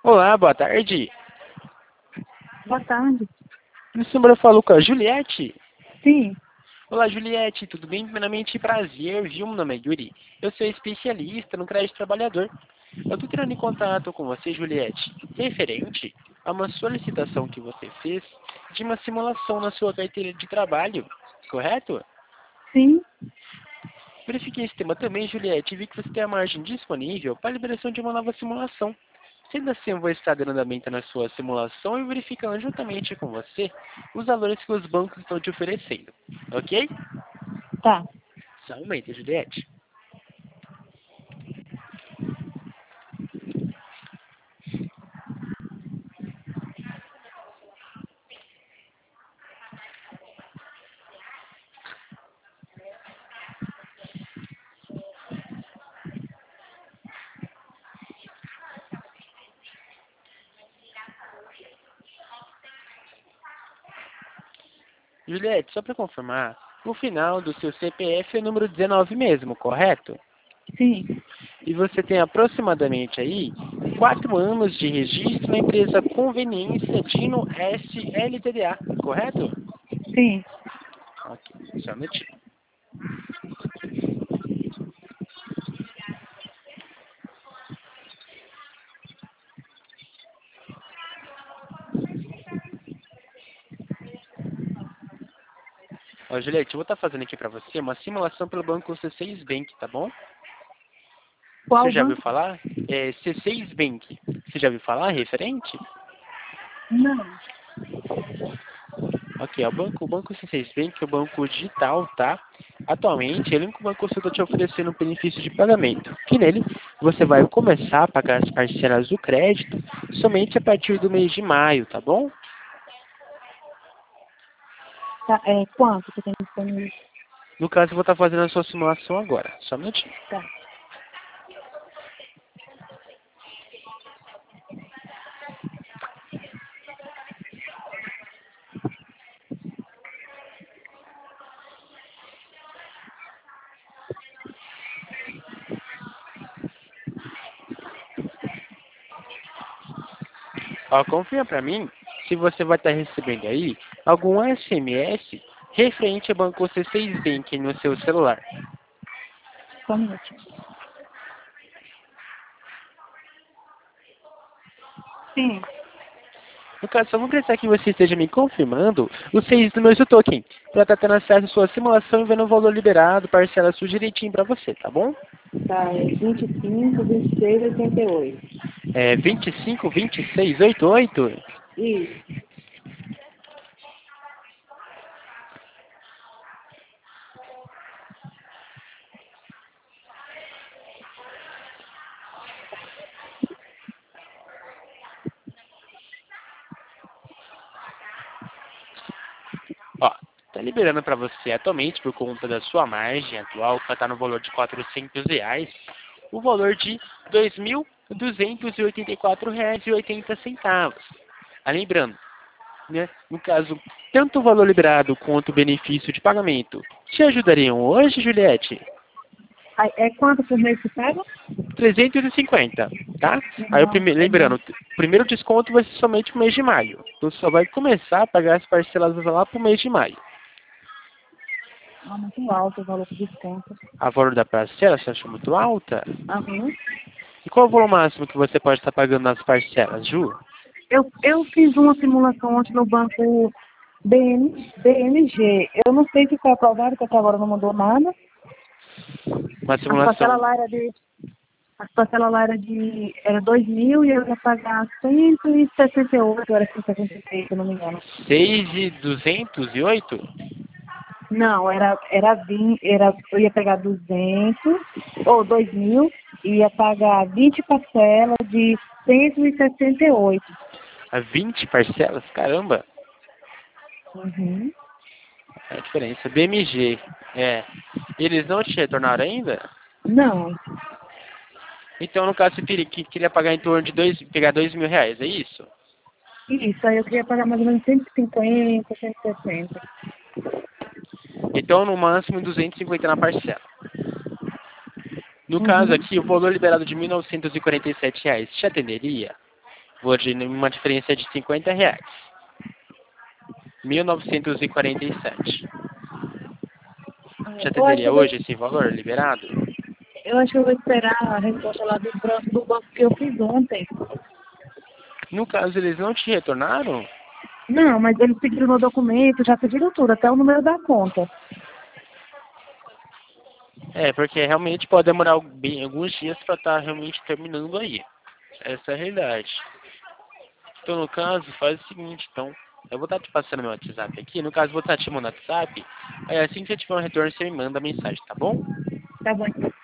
Olá, boa tarde. Boa tarde. Meu número eu falo com a Juliette. Sim. Olá, Juliette, tudo bem? Primeiramente, prazer, viu? Meu nome é Yuri. Eu sou especialista no crédito trabalhador. Eu estou entrando em contato com você, Juliette, referente a uma solicitação que você fez de uma simulação na sua carteira de trabalho, correto? Sim. Verifiquei esse tema também, Juliette, e vi que você tem a margem disponível para a liberação de uma nova simulação. Sendo assim, eu vou estar dando andamento na sua simulação e verificando juntamente com você os valores que os bancos estão te oferecendo. Ok? Tá. Só um momento, Juliette. Juliette, só para confirmar, o final do seu CPF é o número 19 mesmo, correto? Sim. E você tem aproximadamente aí 4 anos de registro na empresa Conveniência Dino S LTDA, correto? Sim. Ok, só um minutinho. Ó, Juliette, eu vou estar fazendo aqui para você uma simulação pelo banco C6 Bank, tá bom? Você Qual já ouviu banco? falar? É C6 Bank. Você já ouviu falar referente? Não. Ok, o banco C6 Bank é o banco digital, tá? Atualmente, ele é o único banco que está te oferecendo um benefício de pagamento, que nele você vai começar a pagar as parcelas do crédito somente a partir do mês de maio, tá bom? Tá. Quanto que tem disponível? No caso, eu vou estar fazendo a sua simulação agora, só um minutinho. Tá. Ó, confia para mim se você vai estar recebendo aí algum SMS referente ao banco C6 Bank no seu celular. Só um minutinho. Sim. No caso, só vou precisar que você esteja me confirmando os 6 números do token, para estar tendo acesso à sua simulação e vendo o valor liberado, parcela sua direitinho para você, tá bom? Tá. 25, 26, 88. É 25, 26, 88. Isso. Ó, tá liberando para você atualmente, por conta da sua margem atual, que está no valor de R$ 400, o valor de R$ 2.284,80. Ah, lembrando, né, no caso, tanto o valor liberado quanto o benefício de pagamento te ajudariam hoje, Juliette? Aí, quanto por mês que paga? 350, tá? Aí, Não, é lembrando, muito, o primeiro desconto vai ser somente o mês de maio. Então, só vai começar a pagar as parcelas lá para o mês de maio. muito alto o valor do desconto. A valor da parcela, você achou muito alta? Aham. E qual é o valor máximo que você pode estar pagando nas parcelas, Ju? Eu fiz uma simulação ontem no banco BMG. Eu não sei se foi aprovado, porque até agora não mandou nada. Uma As parcelas simulação. lá era de As parcelas lá era 2.000 e eu ia pagar 168, ou era 176, se eu não me engano. 6.208? Não, eu ia pegar 200 ou 2.000 e ia pagar 20 parcelas de 168. A 20 parcelas? Caramba, Uhum. é a diferença. BMG, é. Eles não te retornaram ainda? Não, Então, no caso, você queria pagar em torno de pegar R$ 2.000, é isso? isso, aí eu queria pagar mais ou menos 150, 160. Então, no máximo, 250 na parcela. No caso Uhum. aqui, o valor liberado de R$ 1.947 te atenderia? Vou de uma diferença de R$ 50. 1.947. Já Eu acho que atenderia hoje esse valor liberado? eu vou esperar a resposta lá do banco que eu fiz ontem. No caso, eles não te retornaram? Não, mas eles pediram meu documento, já pediram tudo, até o número da conta. É, porque realmente pode demorar alguns dias para estar realmente terminando aí. Essa é a realidade. Então, no caso, faz o seguinte, então, eu vou estar te passando meu WhatsApp aqui. No caso, vou estar te mandando WhatsApp. Aí, assim que você tiver um retorno, você me manda a mensagem, tá bom? Tá bom.